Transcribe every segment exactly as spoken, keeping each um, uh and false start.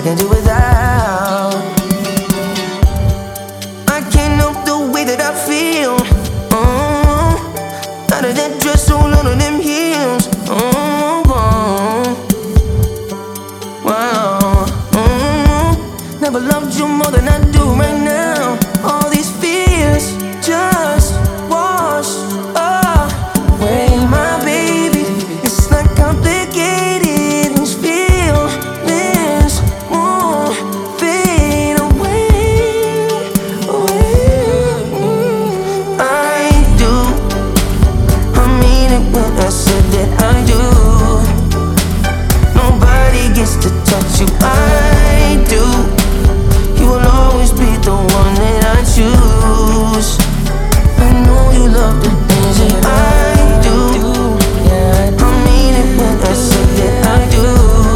can do without. I can't help the way that I feel. Oh, out of that dress, all under them heels. Oh, oh. Wow. Oh, never loved you more than I do right now. All these fears just wash away, my baby. It's not complicated. These feelings won't fade away, away. I do. I mean it when I said that I do. Nobody gets to touch you. I do. You will always be the one that I choose. I know you love the things that I do. I mean it when I say that I do.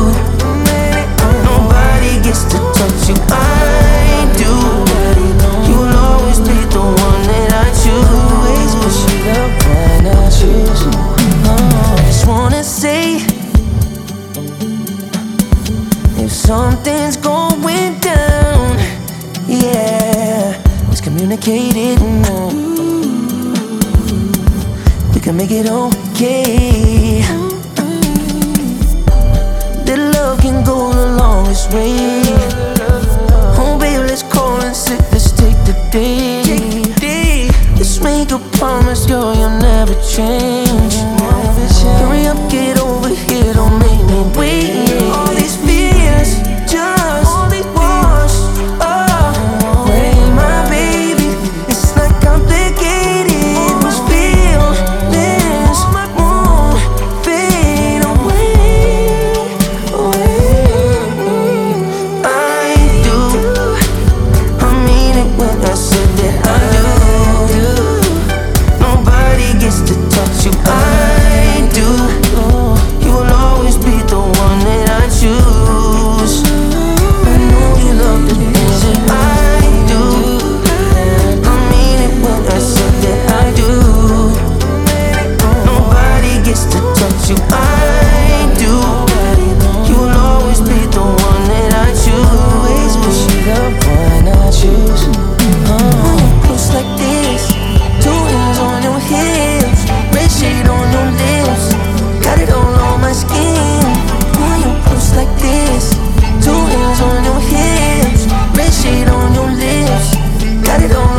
Nobody gets to touch you. I do. You will always be the one that I choose. But she the one I choose. I just wanna say, if something's going down, yeah, let's communicate it now. We can make it okay. That love can go the longest way. Oh baby, let's call and sit, let's take the day. Let's make a promise, girl, you'll never change. Hurry up, get over here, don't make me wait. All these fears just wash away, my baby. It's not complicated. These feelings won't fade away, away. I do. I mean it when I said that I do. Nobody gets to touch you. I do. You will always be the one that I choose. I know you love the things that I do. I mean it when I said that I do. Nobody gets to touch you. I do. You will always be the one that I choose. But she the one I choose. Oh, close like this, two hands on your hips, red shade on your lips, got it all on my skin. Why you close like this, two hands on your hips, red shade on your lips, got it all